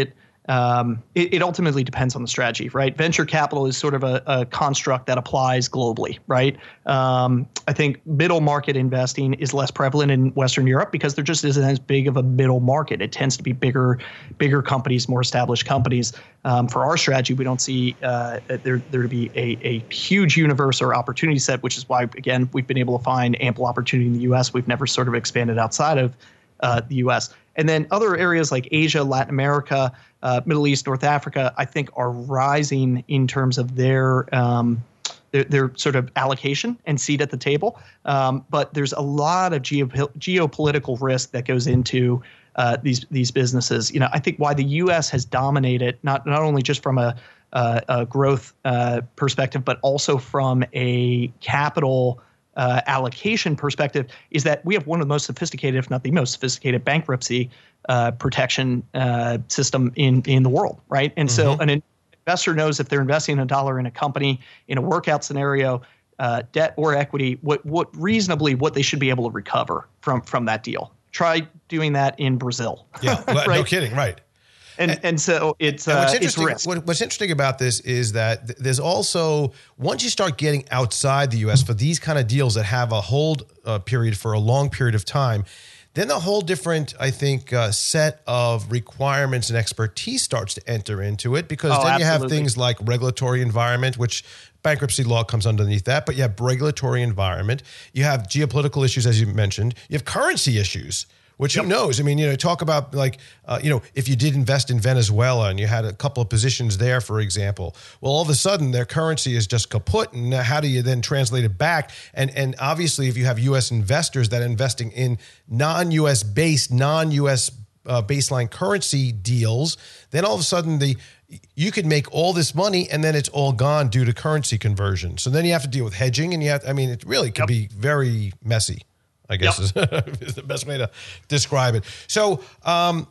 um, it, it ultimately depends on the strategy, right? Venture capital is sort of a, a construct that applies globally, right? Um, I think middle market investing is less prevalent in Western Europe because there just isn't as big of a middle market. It tends to be bigger, bigger companies, more established companies. Um, for our strategy, we don't see uh, there there to be a, a huge universe or opportunity set, which is why, again, we've been able to find ample opportunity in the U S. We've never sort of expanded outside of uh, the U S. And then other areas like Asia, Latin America, uh, Middle East, North Africa, I think are rising in terms of their um, their, their sort of allocation and seat at the table. Um, but there's a lot of geo- geopolitical risk that goes into uh, these these businesses. You know, I think why the U S has dominated, not not only just from a, a, a growth uh, perspective, but also from a capital Uh, allocation perspective, is that we have one of the most sophisticated, if not the most sophisticated, bankruptcy uh, protection uh, system in in the world, right? And mm-hmm. so an investor knows if they're investing a dollar in a company in a workout scenario, uh, debt or equity, what what reasonably what they should be able to recover from from that deal. Try doing that in Brazil. Yeah, right? No kidding, right? And, and and so it's and what's uh, interesting. it's What, what's interesting about this is that th- there's also, once you start getting outside the U S for these kind of deals that have a hold uh, period for a long period of time, then a whole different, I think, uh, set of requirements and expertise starts to enter into it, because oh, then absolutely. you have things like regulatory environment, which bankruptcy law comes underneath that, but you have regulatory environment, you have geopolitical issues, as you mentioned, you have currency issues. Which yep. who knows? I mean, you know, talk about like, uh, you know, if you did invest in Venezuela and you had a couple of positions there, for example, well, all of a sudden their currency is just kaput. And how do you then translate it back? And and obviously, if you have U S investors that are investing in non-U S based, non-U S uh, baseline currency deals, then all of a sudden the you could make all this money and then it's all gone due to currency conversion. So then you have to deal with hedging, and you have, I mean, it really could yep. be very messy, I guess yep. is, is the best way to describe it. So, um,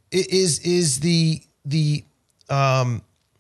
is is the the um,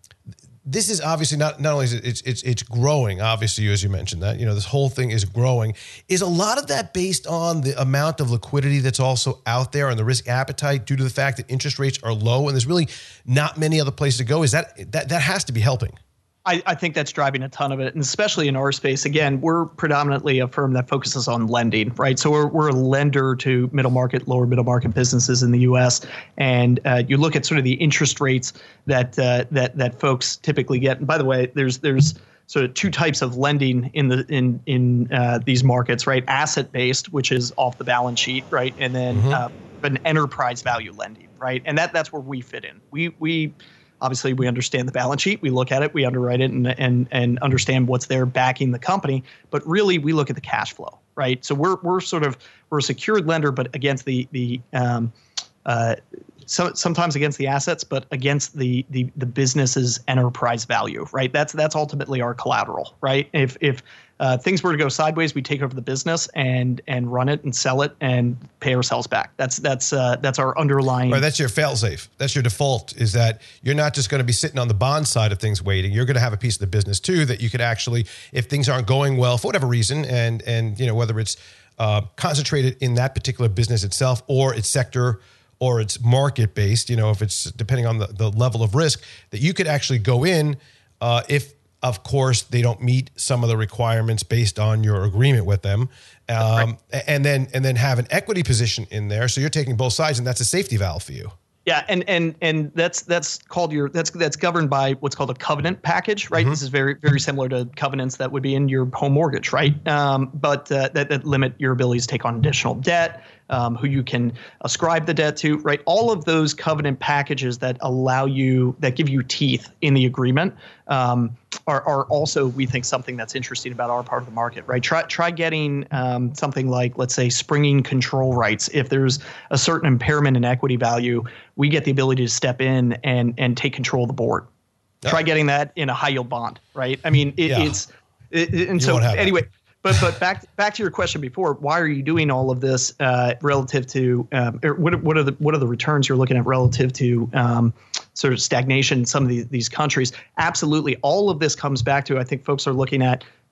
this is obviously not not only is it, it's it's it's growing. Obviously, as you mentioned that, you know, this whole thing is growing. Is a lot of that based on the amount of liquidity that's also out there and the risk appetite due to the fact that interest rates are low and there's really not many other places to go? Is that that that has to be helping? I, I think that's driving a ton of it, and especially in our space. Again, we're predominantly a firm that focuses on lending, right? So we're we're a lender to middle market, lower middle market businesses in the U S. And uh, you look at sort of the interest rates that uh, that that folks typically get. And by the way, there's there's sort of two types of lending in the in in uh, these markets, right? Asset based, which is off the balance sheet, right, and then mm-hmm. uh, an enterprise value lending, right? And that that's where we fit in. We we. Obviously, we understand the balance sheet. We look at it, we underwrite it, and and and understand what's there backing the company. But really, we look at the cash flow, right? So we're we're sort of we're a secured lender, but against the the um, uh, so sometimes against the assets, but against the the the business's enterprise value, right? That's that's ultimately our collateral, right? If if uh, things were to go sideways, we take over the business and and run it and sell it and pay ourselves back. That's that's uh, that's our underlying. Right, that's your fail-safe. That's your default. Is that you're not just going to be sitting on the bond side of things waiting. You're going to have a piece of the business too that you could actually, if things aren't going well for whatever reason, and and you know whether it's uh, concentrated in that particular business itself or its sector, or it's market based, you know, if it's depending on the, the level of risk, that you could actually go in uh, if, of course, they don't meet some of the requirements based on your agreement with them, um, right. and then and then have an equity position in there. So you're taking both sides, and that's a safety valve for you. Yeah, and and and that's that's called your that's that's governed by what's called a covenant package, right? Mm-hmm. This is very very similar to covenants that would be in your home mortgage, right? Um, but uh, that that limit your ability to take on additional debt, um, who you can ascribe the debt to, right? All of those covenant packages that allow you that give you teeth in the agreement um, are are also, we think, something that's interesting about our part of the market, right? Try try getting um, something like, let's say, springing control rights. If there's a certain impairment in equity value, we get the ability to step in and and take control of the board. Yeah. Try getting that in a high yield bond, right? I mean, it, yeah. it's it, and you so anyway. That. But but back back to your question before, why are you doing all of this uh, relative to um, or what what are the what are the returns you're looking at relative to um, sort of stagnation in some of these, these countries? Absolutely, all of this comes back to, I think folks are looking at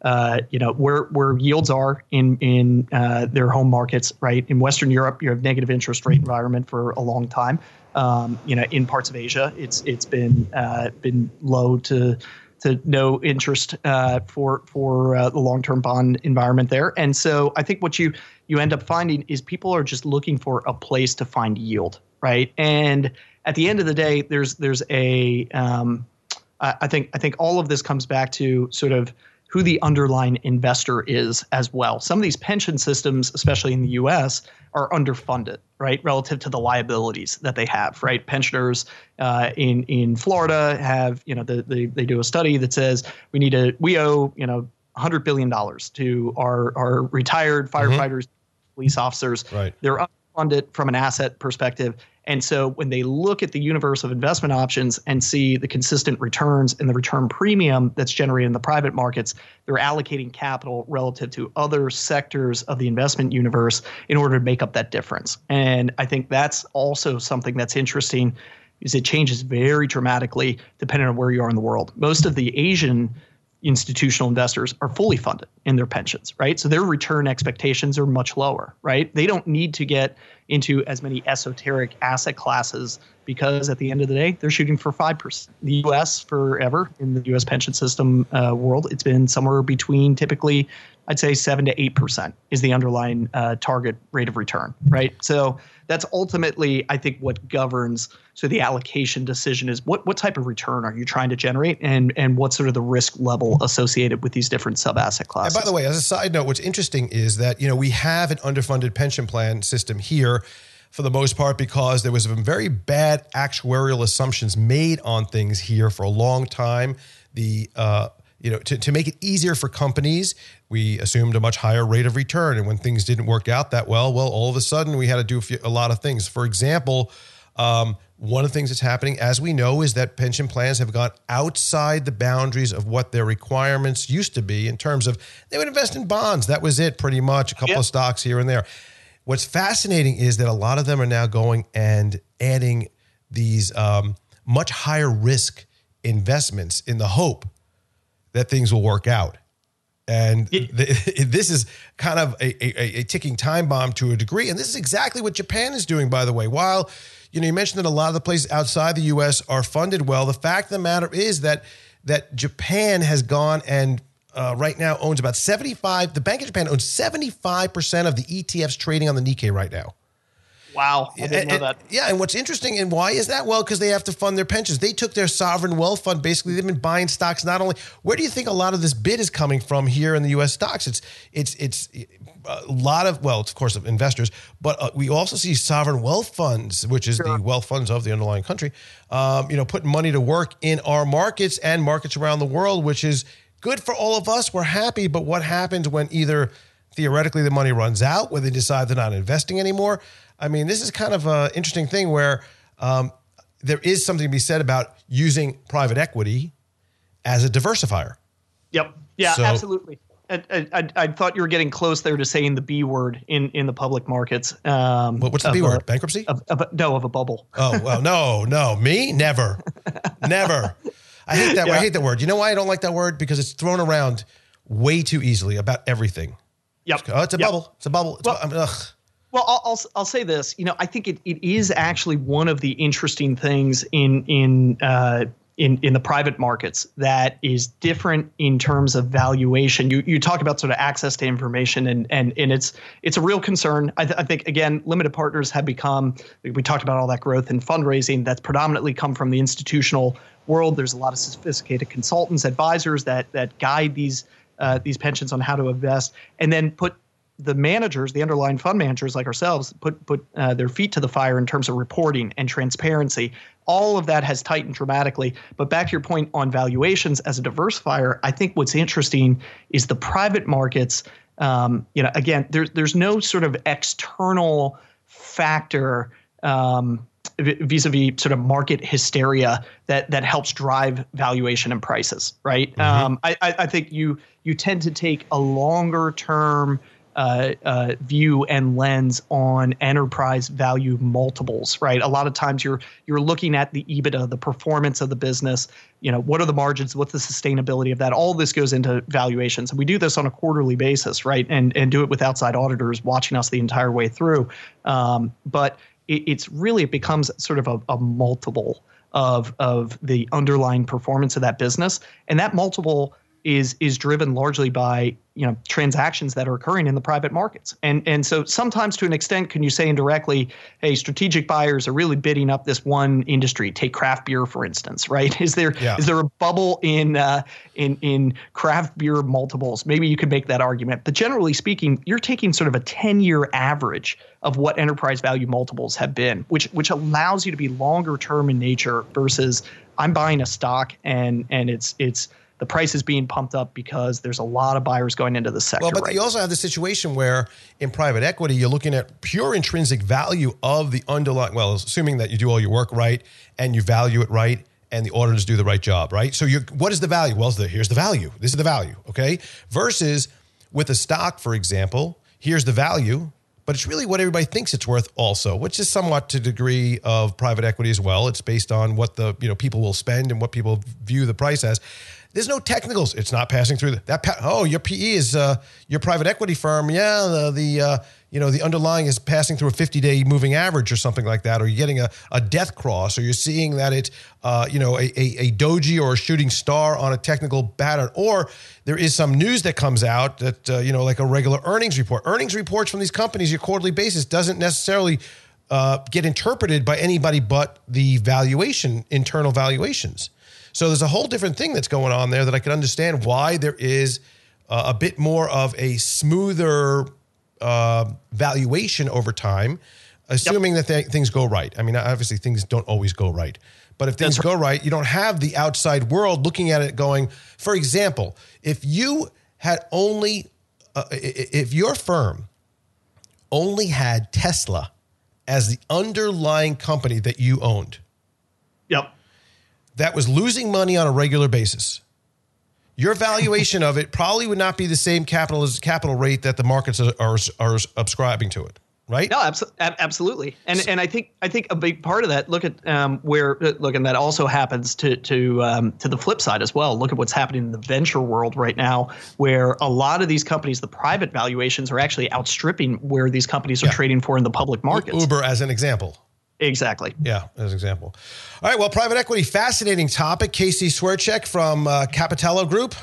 uh, you know, where where yields are in in uh, their home markets, right? In Western Europe, you have negative interest rate environment for a long time. Um, you know, in parts of Asia, it's it's been uh, been low to to no interest uh, for for uh, the long-term bond environment there. And so I think what you you end up finding is people are just looking for a place to find yield, right? And at the end of the day, there's there's a um, I think I think all of this comes back to sort of who the underlying investor is as well. Some of these pension systems, especially in the U S, are underfunded, right, relative to the liabilities that they have, right? Pensioners uh, in in Florida have, you know, the, the, they do a study that says we need to we owe, you know, one hundred billion dollars to our our retired firefighters, mm-hmm. police officers. Right. They're underfunded from an asset perspective. And so when they look at the universe of investment options and see the consistent returns and the return premium that's generated in the private markets, they're allocating capital relative to other sectors of the investment universe in order to make up that difference. And I think that's also something that's interesting, is it changes very dramatically depending on where you are in the world. Most of the Asian institutional investors are fully funded in their pensions, right? So their return expectations are much lower, right? They don't need to get into as many esoteric asset classes because at the end of the day, they're shooting for five percent. The U S forever in the U S pension system uh, world, it's been somewhere between typically, I'd say seven to eight percent is the underlying uh, target rate of return, right? So that's ultimately, I think, what governs. So the allocation decision is what what type of return are you trying to generate, and and what sort of the risk level associated with these different sub asset classes. And by the way, as a side note, what's interesting is that, you know, we have an underfunded pension plan system here for the most part because there was some very bad actuarial assumptions made on things here for a long time. The uh, you know, to, to make it easier for companies, we assumed a much higher rate of return. And when things didn't work out that well, well, all of a sudden we had to do a, few, a lot of things. For example, um, one of the things that's happening, as we know, is that pension plans have gone outside the boundaries of what their requirements used to be in terms of they would invest in bonds. That was it pretty much, a couple yep. of stocks here and there. What's fascinating is that a lot of them are now going and adding these um, much higher risk investments in the hope that things will work out. And the, this is kind of a, a, a ticking time bomb to a degree. And this is exactly what Japan is doing, by the way. While, you know, you mentioned that a lot of the places outside the U S are funded well, the fact of the matter is that that Japan has gone and uh, right now owns about seventy-five, the Bank of Japan owns seventy-five percent of the E T Fs trading on the Nikkei right now. Wow, I didn't and, know and, that. Yeah, and what's interesting, and why is that? Well, because they have to fund their pensions. They took their sovereign wealth fund. Basically, they've been buying stocks. Not only, where do you think a lot of this bid is coming from here in the U S stocks? It's it's it's a lot of, well, it's of course of investors, but uh, we also see sovereign wealth funds, which is sure. the wealth funds of the underlying country, um, you know, putting money to work in our markets and markets around the world, which is good for all of us. We're happy, but what happens when either theoretically the money runs out, when they decide they're not investing anymore? I mean, this is kind of an interesting thing where um, there is something to be said about using private equity as a diversifier. Yep. Yeah, so, absolutely. I, I, I thought you were getting close there to saying the B word in, in the public markets. Um, what's the B word? Bankruptcy? Of, of, no, of a bubble. Oh, well, no, no. Me? Never. Never. I hate that. Yeah. I hate that word. You know why I don't like that word? Because it's thrown around way too easily about everything. Yep. Oh, it's a yep. bubble. It's a bubble. It's well, I mean, ugh. Well, I'll, I'll I'll say this. You know, I think it, it is actually one of the interesting things in in uh, in in the private markets that is different in terms of valuation. You you talk about sort of access to information, and and and it's it's a real concern. I, th- I think again, limited partners have become. We talked about all that growth in fundraising that's predominantly come from the institutional world. There's a lot of sophisticated consultants, advisors that that guide these uh, these pensions on how to invest, and then put the managers, the underlying fund managers like ourselves, put put uh, their feet to the fire in terms of reporting and transparency. All of that has tightened dramatically. But back to your point on valuations as a diversifier, I think what's interesting is the private markets. Um, you know, again, there's there's no sort of external factor um, vis-a-vis sort of market hysteria that that helps drive valuation and prices, right? Mm-hmm. Um, I, I think you you tend to take a longer term uh, uh, view and lens on enterprise value multiples, right? A lot of times you're you're looking at the EBITDA, the performance of the business. You know, what are the margins? What's the sustainability of that? All this goes into valuations, and we do this on a quarterly basis, right? And and do it with outside auditors watching us the entire way through. Um, but it, it's really it becomes sort of a, a multiple of of the underlying performance of that business, and that multiple is is driven largely by, you know, transactions that are occurring in the private markets. And and so sometimes, to an extent, can you say indirectly, hey, strategic buyers are really bidding up this one industry? Take craft beer, for instance, right? Is there yeah. is there a bubble in uh, in in craft beer multiples? Maybe you could make that argument. But generally speaking, you're taking sort of a ten-year average of what enterprise value multiples have been, which which allows you to be longer term in nature versus I'm buying a stock and and it's it's the price is being pumped up because there's a lot of buyers going into the sector. Well, but right you also have the situation where in private equity, you're looking at pure intrinsic value of the underlying, well, assuming that you do all your work right and you value it right and the auditors do the right job, right? So you're, what is the value? Well, the, here's the value. This is the value, okay? Versus with a stock, for example, here's the value, but it's really what everybody thinks it's worth also, which is somewhat to degree of private equity as well. It's based on what the, you know, people will spend and what people view the price as. There's no technicals. It's not passing through the, that. Oh, your P E is uh, your private equity firm. Yeah, the, the uh, you know the underlying is passing through a fifty-day moving average or something like that, or you're getting a, a death cross, or you're seeing that it's uh, you know a, a, a doji or a shooting star on a technical pattern, or there is some news that comes out that uh, you know like a regular earnings report. Earnings reports from these companies, your quarterly basis, doesn't necessarily uh, get interpreted by anybody but the valuation, internal valuations. So there's a whole different thing that's going on there that I can understand why there is uh, a bit more of a smoother uh, valuation over time, assuming yep. that th- things go right. I mean, obviously things don't always go right. But if things that's go right. right, you don't have the outside world looking at it going, for example, if you had only, uh, if your firm only had Tesla as the underlying company that you owned. Yep. That was losing money on a regular basis, your valuation of it probably would not be the same capital as capital rate that the markets are, are, are subscribing to it, right? No, abso- absolutely. And so, and I think I think a big part of that. Look at um, where look, and that also happens to to um, to the flip side as well. Look at what's happening in the venture world right now, where a lot of these companies, the private valuations are actually outstripping where these companies are yeah. trading for in the public markets. Uber, as an example. Exactly. Yeah, as an example. All right, well, private equity, fascinating topic. Casey Swerchek from uh, Capitello Group.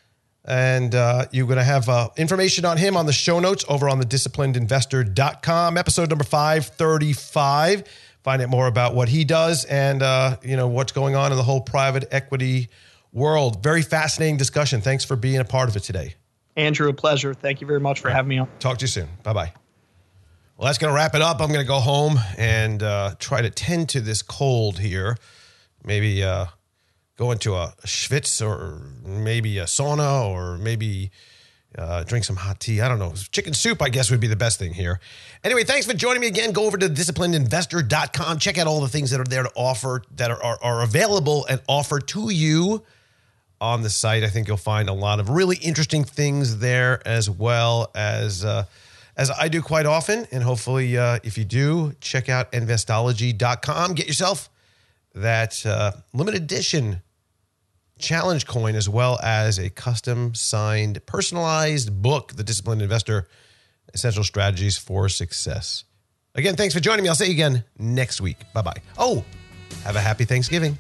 And uh, you're going to have uh, information on him on the show notes over on the disciplined investor dot com, episode number five thirty-five. Find out more about what he does and, uh, you know, what's going on in the whole private equity world. Very fascinating discussion. Thanks for being a part of it today. Andrew, a pleasure. Thank you very much for having me on. Talk to you soon. Bye-bye. Well, that's going to wrap it up. I'm going to go home and uh, try to tend to this cold here. Maybe uh, go into a schwitz or maybe a sauna or maybe uh, drink some hot tea. I don't know. Chicken soup, I guess, would be the best thing here. Anyway, thanks for joining me again. Go over to disciplined investor dot com. Check out all the things that are there to offer, that are, are, are available and offered to you on the site. I think you'll find a lot of really interesting things there, as well as... Uh, As I do quite often, and hopefully uh, if you do, check out investology dot com. Get yourself that uh, limited edition challenge coin, as well as a custom signed, personalized book, The Disciplined Investor, Essential Strategies for Success. Again, thanks for joining me. I'll see you again next week. Bye-bye. Oh, have a happy Thanksgiving.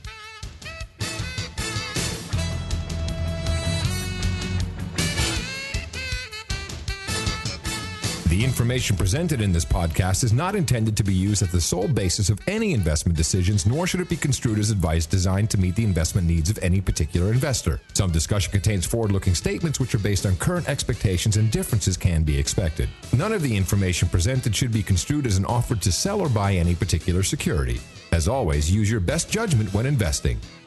The information presented in this podcast is not intended to be used as the sole basis of any investment decisions, nor should it be construed as advice designed to meet the investment needs of any particular investor. Some discussion contains forward-looking statements which are based on current expectations, and differences can be expected. None of the information presented should be construed as an offer to sell or buy any particular security. As always, use your best judgment when investing.